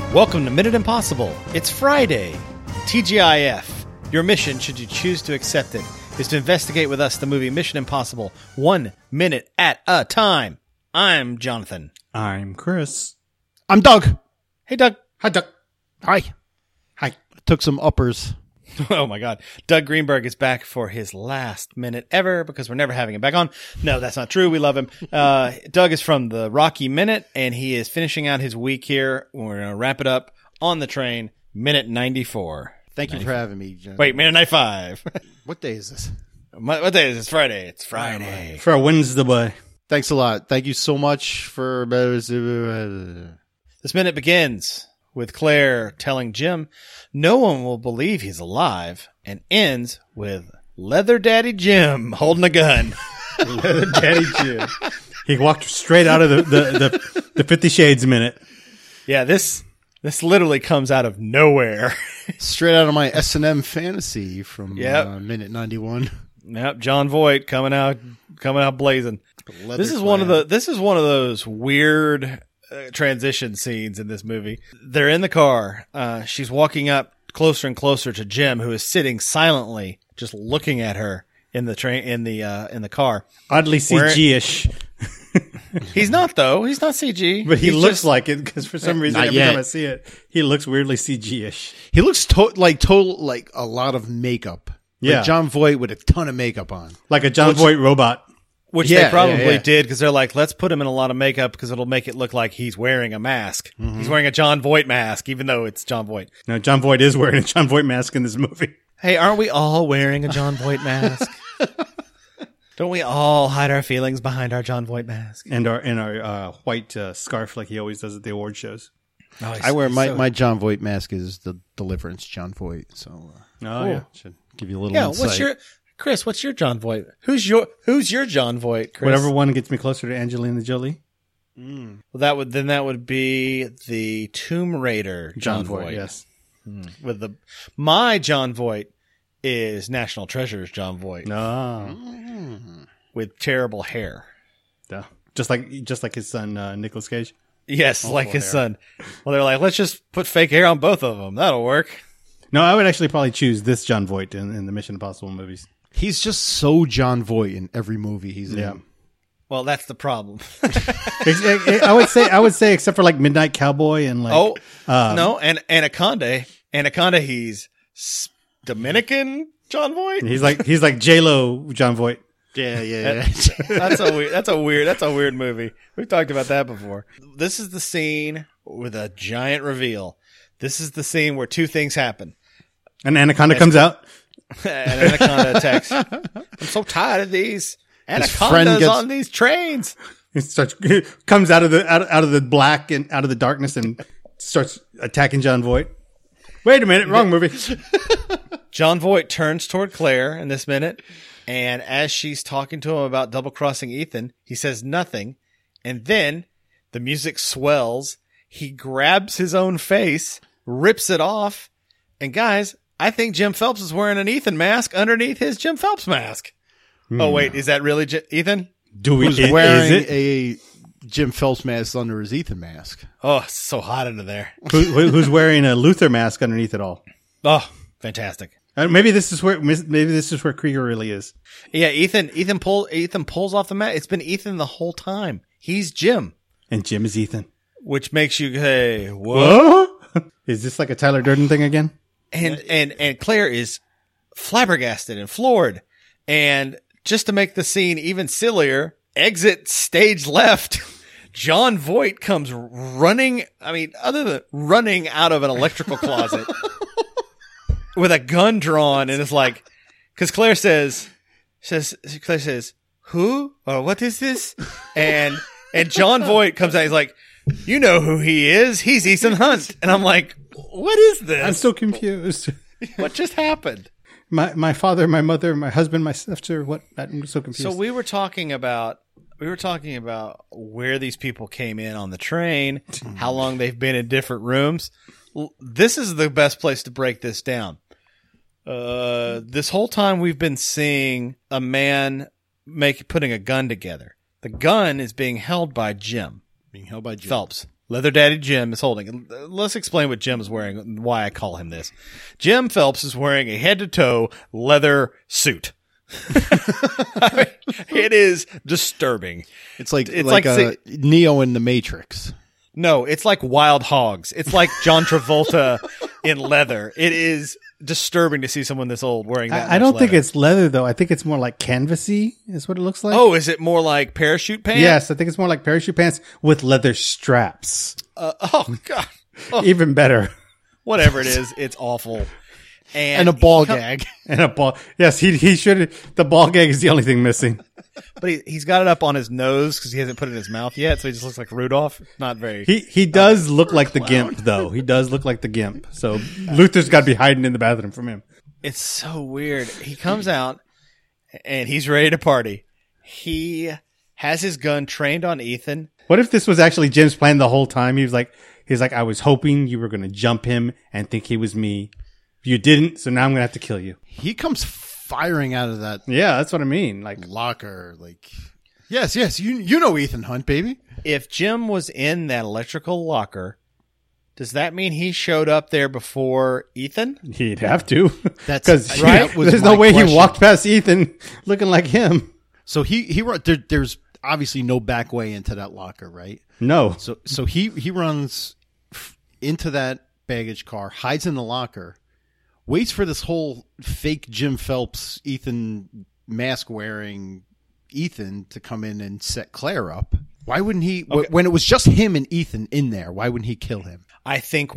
Welcome to Minute Impossible. It's Friday. TGIF. Your mission, should you choose to accept it, is to investigate with us the movie Mission Impossible 1 minute at a time. I'm Jonathan. I'm Chris. I'm Doug. Hey, Doug. Hi, Doug. Hi. Hi. I took some uppers. Oh, my God. Doug Greenberg is back for his last minute ever because we're never having him back on. No, that's not true. We love him. Doug is from the Rocky Minute, and he is finishing out his week here. We're going to wrap it up on the train, minute 94. Thank you for having me, John. Wait, minute 95. What day is this? What day is it? It's Friday. It's Friday. For a Wednesday boy. Thanks a lot. Thank you so much for... This minute begins with Claire telling Jim no one will believe he's alive, and ends with Leather Daddy Jim holding a gun. Leather Daddy Jim. He walked straight out of the 50 Shades minute. Yeah, this literally comes out of nowhere. Straight out of my S&M fantasy from Yep. minute 91. Yep, John Voight coming out blazing. This is one of those weird transition scenes in this movie. They're in the car. She's walking up closer and closer to Jim, who is sitting silently, just looking at her in the train in the car. Oddly CG-ish. He's not though. He's not CG. But he He's looks just, like it because for some reason Not every yet. time I see it, he looks weirdly CG-ish. He looks like a lot of makeup. Yeah. Like John Voight with a ton of makeup on. Like a John Voight robot. which Yeah, they probably yeah. did because they're like, let's put him in a lot of makeup because it'll make it look like he's wearing a mask. He's wearing a John Voight mask, even though it's John Voight. No, John Voight is wearing a John Voight mask in this movie. Hey, aren't we all wearing a John Voight mask? Don't we all hide our feelings behind our John Voight mask? And our white scarf like he always does at the award shows. Oh, I wear my John Voight mask is the Deliverance John Voight. So Yeah. should give you a little Yeah, insight. what's your John Voight? Who's your John Voight, Chris? Whatever one gets me closer to Angelina Jolie. Well, that would be the Tomb Raider John Voight. Yes. With my John Voight is National Treasure's John Voight No. with terrible hair. Duh. Just like his son Nicolas Cage. Yes, like his son. Well, they're like, let's just put fake hair on both of them. That'll work. No, I would actually probably choose this John Voight in the Mission Impossible movies. He's just so John Voight in every movie he's in. Well, that's the problem. I would say except for like Midnight Cowboy and like no, and Anaconda, he's Dominican John Voight. he's like J-Lo John Voight. Yeah. That's a weird movie. We've talked about that before. This is the scene with a giant reveal. This is the scene where two things happen. An anaconda comes out. An anaconda attacks. I'm so tired of these friend anacondas gets- on these trains. It comes out of the black and out of the darkness and starts attacking John Voight. Wait a minute, wrong movie. John Voight turns toward Claire in this minute, and as she's talking to him about double-crossing Ethan, he says nothing, and then the music swells. He grabs his own face, rips it off, and guys, I think Jim Phelps is wearing an Ethan mask underneath his Jim Phelps mask. Oh, wait, is that really Ethan? Who's wearing a Jim Phelps mask under his Ethan mask? Oh, it's so hot under there. Who's wearing a Luther mask underneath it all? Oh, fantastic. Maybe this is where Krieger really is. Yeah, Ethan pulls off the mask. It's been Ethan the whole time. He's Jim, And Jim is Ethan. which makes you, hey, what? Is this like a Tyler Durden thing again? And Claire is flabbergasted and floored. And just to make the scene even sillier, exit stage left. John Voight comes running. I mean, other than running out of an electrical closet with a gun drawn, and it's like, because Claire says, "Who or what is this?" And John Voight comes out. He's like, "You know who he is? He's Ethan Hunt." And I'm like, "What is this? I'm so confused. What just happened?" My father, my mother, my husband, my sister. What? I'm so confused. So we were talking about where these people came in on the train, how long they've been in different rooms. This is the best place to break this down. This whole time we've been seeing a man putting a gun together. The gun is being held by Jim. Being held by Jim. Phelps. Leather Daddy Jim is holding. Let's explain what Jim is wearing and why I call him this. Jim Phelps is wearing a head-to-toe leather suit. I mean, it is disturbing. It's like Neo in the Matrix. No, it's like Wild Hogs. It's like John Travolta in leather. It is disturbing to see someone this old wearing that. I don't think leather. it's leather though. I think it's more like canvasy is what it looks like. Oh, is it more like parachute pants? Yes, I think it's more like parachute pants with leather straps. Oh God. Oh, Even better. whatever it is, it's awful. And a ball gag. And a ball. Yes, he should. The ball gag is the only thing missing. But he's got it up on his nose because he hasn't put it in his mouth yet, so he just looks like Rudolph. Not very. He does look like the Gimp, though. He does look like the Gimp. So Luther's got to be hiding in the bathroom from him. It's so weird. He comes out and he's ready to party. He has his gun trained on Ethan. What if this was actually Jim's plan the whole time? He's like, I was hoping you were going to jump him and think he was me. You didn't, so now I'm going to have to kill you. He comes firing out of that Yeah, that's what I mean. Like, locker. Like, yes, you know Ethan Hunt, baby. If Jim was in that electrical locker, does that mean he showed up there before Ethan? he'd have to. That's Because right. That was there's my no way question. he walked past Ethan looking like him. So there's obviously no back way into that locker, right? No. So he runs into that baggage car, hides in the locker, waits for this whole fake Jim Phelps, Ethan mask wearing Ethan to come in and set Claire up. Why wouldn't he? Okay. When it was just him and Ethan in there, why wouldn't he kill him? I think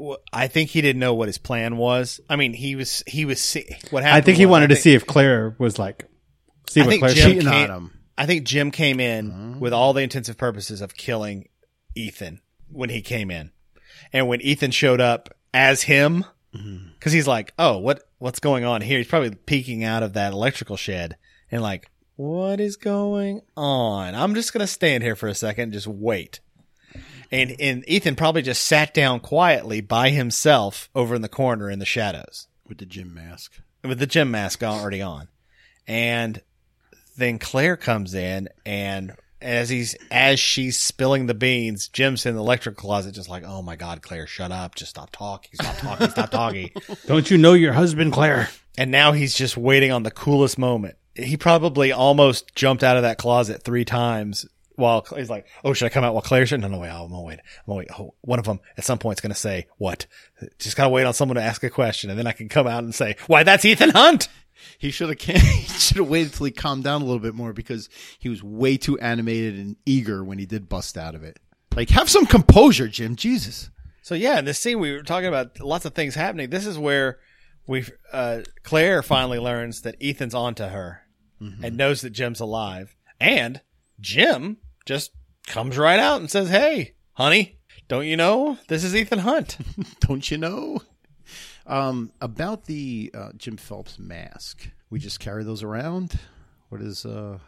he didn't know what his plan was. I mean, what happened. I think he wanted to see if Claire was like, see I what think Claire Jim said. cheating came, on him. I think Jim came in with all the intensive purposes of killing Ethan when he came in, and when Ethan showed up as him, because he's like, "Oh, what's going on here?" He's probably peeking out of that electrical shed and like, "What is going on?" I'm just gonna stand here for a second, just wait. And Ethan probably just sat down quietly by himself over in the corner in the shadows With the Jim mask. with the gym mask already on. And then Claire comes in, and as she's spilling the beans, Jim's in the electric closet just like, "Oh my God, Claire, shut up. Just stop talking. Stop talking. Don't you know your husband, Claire? And now he's just waiting on the coolest moment. He probably almost jumped out of that closet 3 times while he's like, "Oh, should I come out while Claire should?" No, wait, I'm gonna wait. Oh, one of them at some point is going to say, "What?" Just gotta wait on someone to ask a question, and then I can come out and say, "Why, that's Ethan Hunt." He should have waited till he calmed down a little bit more because he was way too animated and eager when he did bust out of it. Like, have some composure, Jim. Jesus. So yeah, in this scene we were talking about lots of things happening. This is where Claire finally learns that Ethan's onto her and knows that Jim's alive. And Jim just comes right out and says, "Hey, honey, don't you know this is Ethan Hunt?" Don't you know? About the Jim Phelps mask, we just carry those around. What is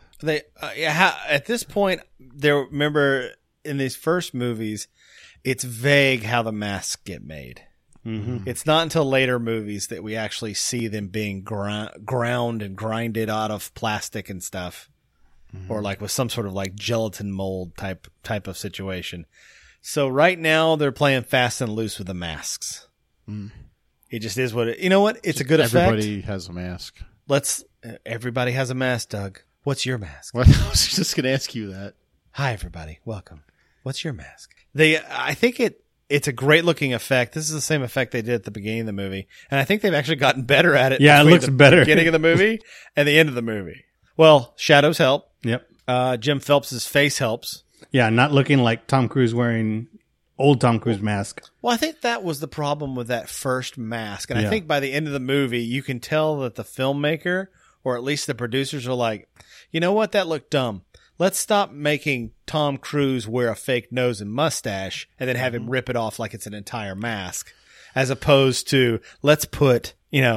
At this point, remember in these first movies, it's vague how the masks get made. Mm-hmm. It's not until later movies that we actually see them being ground and grinded out of plastic and stuff, or like with some sort of like gelatin mold type of situation. So right now they're playing fast and loose with the masks. It just is what you know. What it's a good effect. Everybody has a mask. Everybody has a mask, Doug. What's your mask? Well, I was just going to ask you that. Hi, everybody. Welcome. What's your mask? I think it's a great looking effect. This is the same effect they did at the beginning of the movie, and I think they've actually gotten better at it. Yeah, it between looks the better. Beginning of the movie and the end of the movie. Well, shadows help. Yep. Jim Phelps's face helps. Yeah, not looking like Tom Cruise wearing old Tom Cruise mask. Well, I think that was the problem with that first mask. And Yeah. I think by the end of the movie, you can tell that the filmmaker, or at least the producers, are like, you know what? That looked dumb. Let's stop making Tom Cruise wear a fake nose and mustache and then have him rip it off like it's an entire mask. As opposed to, let's put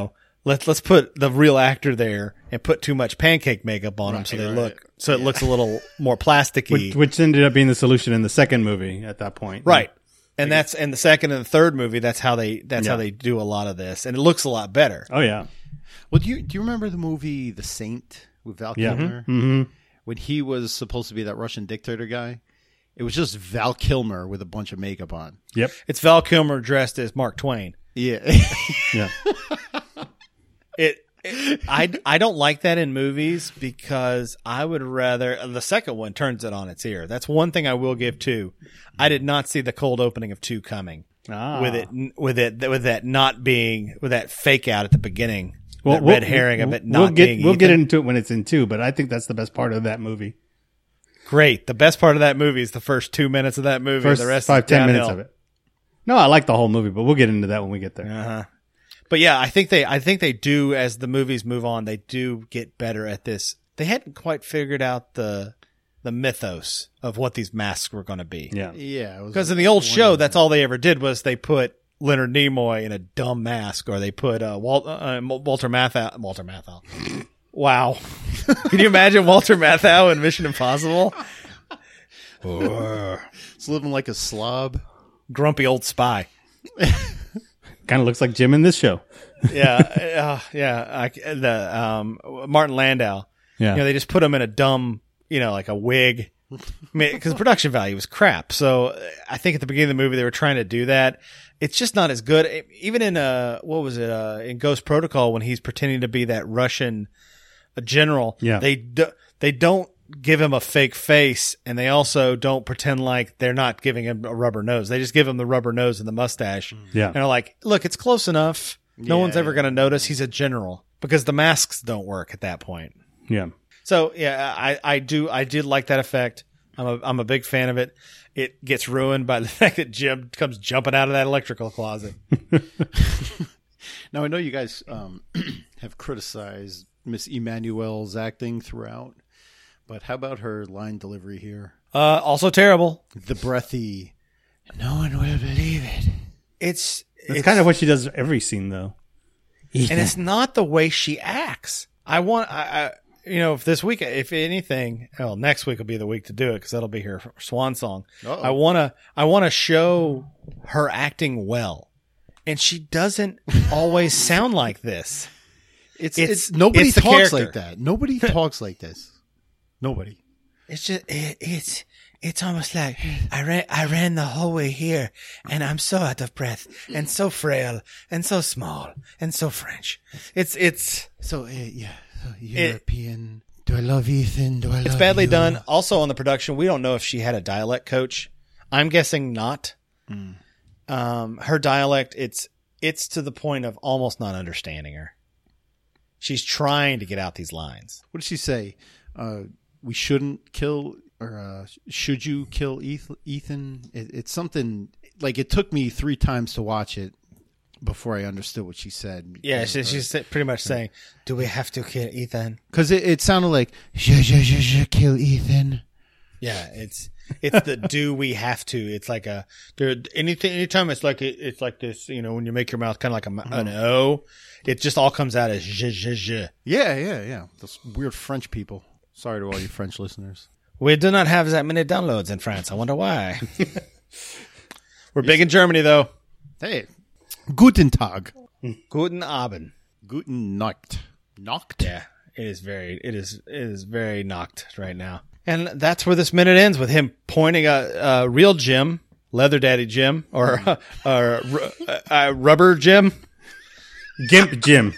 the real actor there and put too much pancake makeup on him so it looks a little more plasticky. Which ended up being the solution in the second movie at that point. Right. And that's in the second and the third movie. That's how they do a lot of this, and it looks a lot better. Oh yeah. Well, do you remember the movie The Saint with Val Kilmer? Mm-hmm. When he was supposed to be that Russian dictator guy, It was just Val Kilmer with a bunch of makeup on. Yep. It's Val Kilmer dressed as Mark Twain. Yeah. Yeah. I don't like that in movies because I would rather the second one turns it on its ear. That's one thing I will give 2. I did not see the cold opening of 2 coming with that fake out at the beginning. That red herring of it not being We'll get Ethan. into it when it's in 2, but I think that's the best part of that movie. Great. The best part of that movie is the first 2 minutes of that movie. First The rest 5-10 is downhill. minutes of it. No, I like the whole movie, but we'll get into that when we get there. Uh-huh. But yeah, I think they do, as the movies move on, they do get better at this. They hadn't quite figured out the mythos of what these masks were going to be. Yeah. Yeah. it was Because in the old show, that's all they ever did was they put Leonard Nimoy in a dumb mask, or they put Walter Matthau. Wow. Can you imagine Walter Matthau in Mission Impossible? It's living like a slob. Grumpy old spy. Kind of looks like Jim in this show. Yeah. Martin Landau. Yeah. You know, they just put him in a dumb, like a wig. Because production value was crap. So I think at the beginning of the movie, they were trying to do that. It's just not as good. Even in, in Ghost Protocol, when he's pretending to be that Russian general, Yeah. they don't give him a fake face, and they also don't pretend like they're not giving him a rubber nose. They just give him the rubber nose and the mustache. Yeah. And are like, look, it's close enough. No Yeah, one's ever yeah. going to notice he's a general, because the masks don't work at that point. Yeah. So yeah, I did like that effect. I'm a big fan of it. It gets ruined by the fact that Jim comes jumping out of that electrical closet. Now, I know you guys have criticized Miss Emanuel's acting throughout, but how about her line delivery here? Also terrible. The breathy, no one will believe it. It's It's kind of what she does every scene, though. and it's not the way she acts. If this week, if anything, next week will be the week to do it, because that'll be her swan song. Uh-oh. I want to show her acting well, and she doesn't always sound like this. It's nobody it's the talks character. like that. Nobody talks like this. Nobody. It's just it's almost like I ran the whole way here, and I'm so out of breath and so frail and so small and so French. It's So European. Do I love Ethan? Do I love It's badly you? done. Also on the production, we don't know if she had a dialect coach. I'm guessing not. Her dialect, it's to the point of almost not understanding her. She's trying to get out these lines. What did she say? We shouldn't kill, or should you kill Ethan? It's something like, it took me 3 times to watch it before I understood what she said. Yeah, she's pretty much saying, "Do we have to kill Ethan?" Because it sounded like kill Ethan. Yeah, it's the do we have to? It's like a anytime it's like this, when you make your mouth kind of like an O, it just all comes out as zh. Yeah. Those weird French people. Sorry to all you French listeners. We do not have that many downloads in France. I wonder why. We're big in Germany, though. Hey, Guten Tag. Guten Abend. Guten Nacht. Nacht? Yeah, it is very knocked right now. And that's where this minute ends, with him pointing at real Jim, Leather Daddy Jim, or Rubber Jim, Gimp Jim.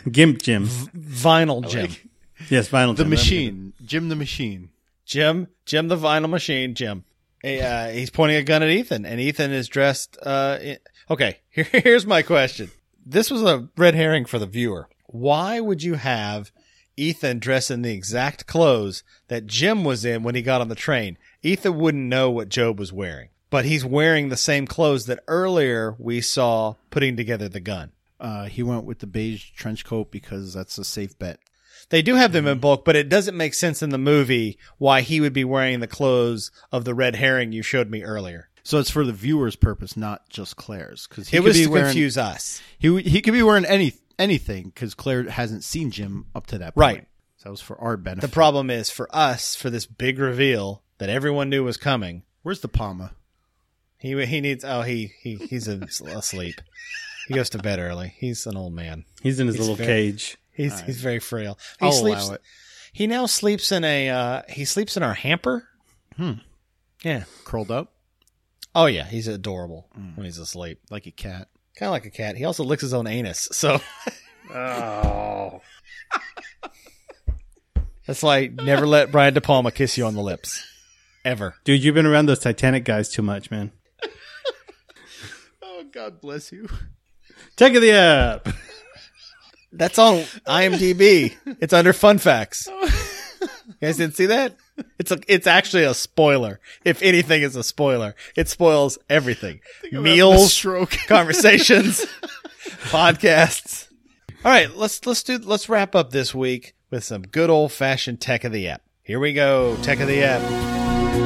Vinyl Jim. Yes, Vinyl The Jim. Machine. Jim the Machine. Jim the Vinyl Machine, Jim. He's pointing a gun at Ethan, and Ethan is dressed. Okay, here's my question. This was a red herring for the viewer. Why would you have Ethan dressed in the exact clothes that Jim was in when he got on the train? Ethan wouldn't know what Job was wearing, but he's wearing the same clothes that earlier we saw putting together the gun. He went with the beige trench coat because that's a safe bet. They do have them in bulk, but it doesn't make sense in the movie why he would be wearing the clothes of the red herring you showed me earlier. So it's for the viewer's purpose, not just Claire's. Because It was to confuse us. He could be wearing anything because Claire hasn't seen Jim up to that point. Right. So that was for our benefit. The problem is for us, for this big reveal that everyone knew was coming. Where's the Palma? He's asleep. He goes to bed early. He's an old man. He's in his little cage. He's very frail. I'll allow it. He now sleeps in our hamper. Yeah. Curled up Oh yeah, he's adorable when he's asleep. like a cat. Kind of like a cat. He also licks his own anus. So Oh. that's why never let Brian De Palma kiss you on the lips. Ever. Dude, you've been around those Titanic guys too much, man. Oh, God bless you. Check the app. That's on IMDb. It's under fun facts. You guys didn't see that? It's actually a spoiler. If anything is a spoiler, it spoils everything. Meals, Stroke. conversations, podcasts. All right, let's wrap up this week with some good old fashioned tech of the app. Here we go, tech of the app.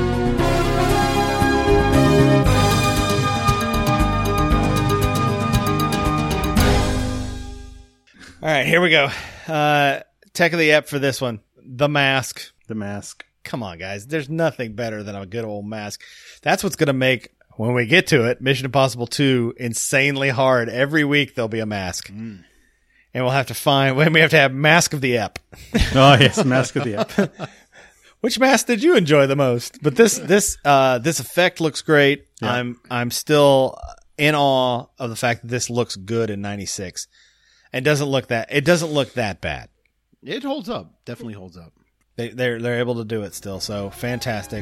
All right, here we go. Tech of the app for this one. The mask. The mask. Come on, guys. There's nothing better than a good old mask. That's what's going to make, when we get to it, Mission Impossible 2 insanely hard. Every week there'll be a mask. And we'll have to have mask of the app. Oh, yes, mask of the app. Which mask did you enjoy the most? But this effect looks great. Yeah. I'm still in awe of the fact that this looks good in 96. It doesn't look that bad. It holds up. Definitely holds up. They're able to do it still, so fantastic.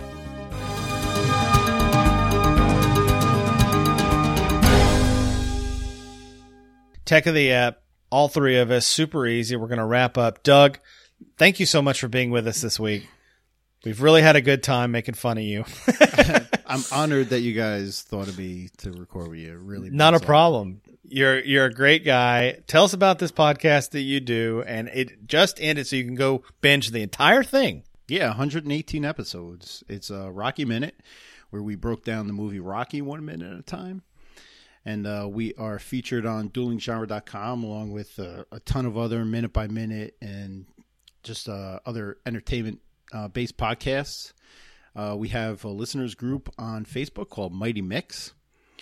Tech of the app, all three of us, super easy. We're going to wrap up. Doug, thank you so much for being with us this week. We've really had a good time making fun of you. I'm honored that you guys thought of me to record with you. Really, Not a means lot. problem. You're a great guy. Tell us about this podcast that you do, and it just ended, so you can go binge the entire thing. Yeah, 118 episodes. It's a Rocky Minute, where we broke down the movie Rocky 1 minute at a time. And we are featured on duelinggenre.com along with a ton of other minute by minute and just other entertainment based podcasts. We have a listeners group on Facebook called Mighty Mix.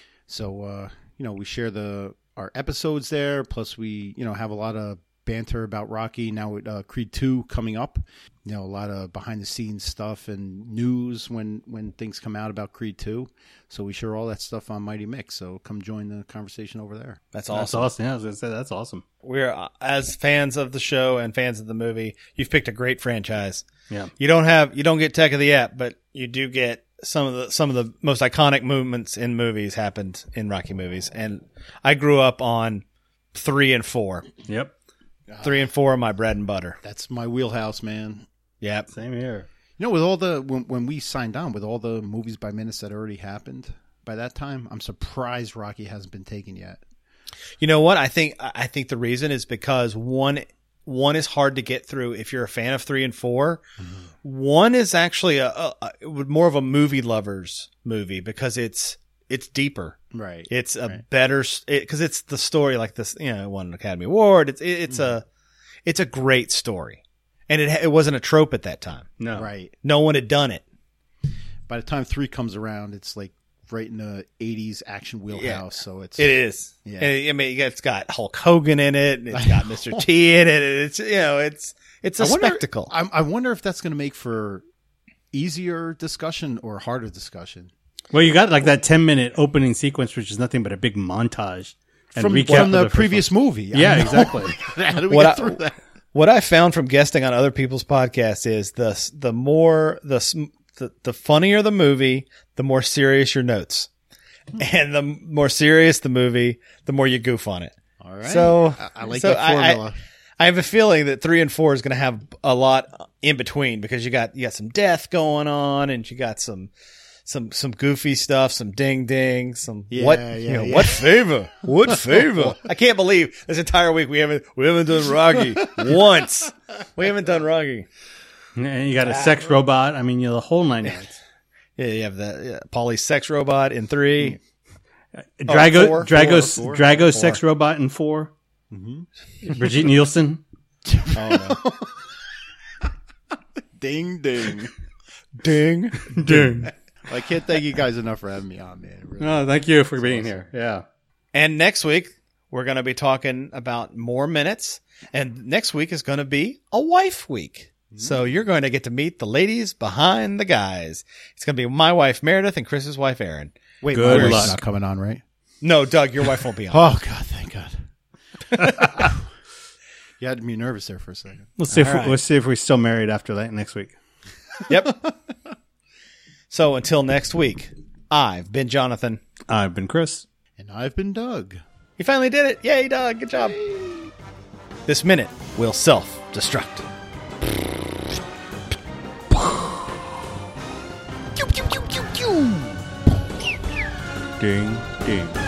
So, we share our episodes there. Plus we, have a lot of banter about Rocky now with Creed 2 coming up. A lot of behind the scenes stuff and news when things come out about Creed 2. So we share all that stuff on Mighty Mix. So come join the conversation over there. That's That's awesome. awesome. Yeah, I was going to say, that's awesome. We're, as fans of the show and fans of the movie, you've picked a great franchise. Yeah. You don't get Tech of the App, but you do get some of the most iconic movements in movies happened in Rocky movies. And I grew up on 3 and 4. Yep. 3 and 4 are my bread and butter. That's my wheelhouse, man. Yep. Same here. With all the when we signed on with all the movies by minutes that already happened by that time, I'm surprised Rocky hasn't been taken yet. You know what? I think the reason is because one is hard to get through if you're a fan of 3 and 4. Mm-hmm. 1 is actually a more of a movie lovers movie because it's deeper. Right. It's a better because it's the story like this. It won an Academy Award. It's a great story, and it wasn't a trope at that time. No. Right. No one had done it. By the time 3 comes around, it's like right in the 80s action wheelhouse. Yeah. So it is. Yeah. And it's got Hulk Hogan in it, and it's got Mr. T in it. And it's a spectacle. I wonder if that's going to make for easier discussion or harder discussion. Well, you got like that 10-minute opening sequence, which is nothing but a big montage and From recap of the first previous movie. Yeah, exactly. How do we get through that? What I found from guesting on other people's podcasts is the funnier the movie, the more serious your notes, and the more serious the movie, the more you goof on it. All right. So I like that formula. I have a feeling that 3 and 4 is going to have a lot in between because you got some death going on, and you got some goofy stuff, some ding ding, what favor? What favor? I can't believe this entire week we haven't done Rocky once. We haven't done Rocky. And you got a sex robot. I mean, the whole 9 yards. Yeah, you have the Paulie's sex robot in 3. Drago's sex robot in 4. Mm-hmm. Brigitte Nielsen. Oh no! Ding ding, ding ding. I can't thank you guys enough for having me on, man. Really. No, thank you for being here. Yeah. And next week we're going to be talking about more minutes, and next week is going to be a wife week. So you're going to get to meet the ladies behind the guys. It's going to be my wife, Meredith, and Chris's wife, Erin. Wait, Good my wife's luck. not coming on, right? No, Doug, your wife won't be on. Oh, God, thank God. You had me nervous there for a second. Let's see if All right. let's see if we're still married after that next week. Yep. So until next week, I've been Jonathan. I've been Chris. And I've been Doug. You finally did it. Yay, Doug. Good job. This minute will self-destruct. Ding, ding.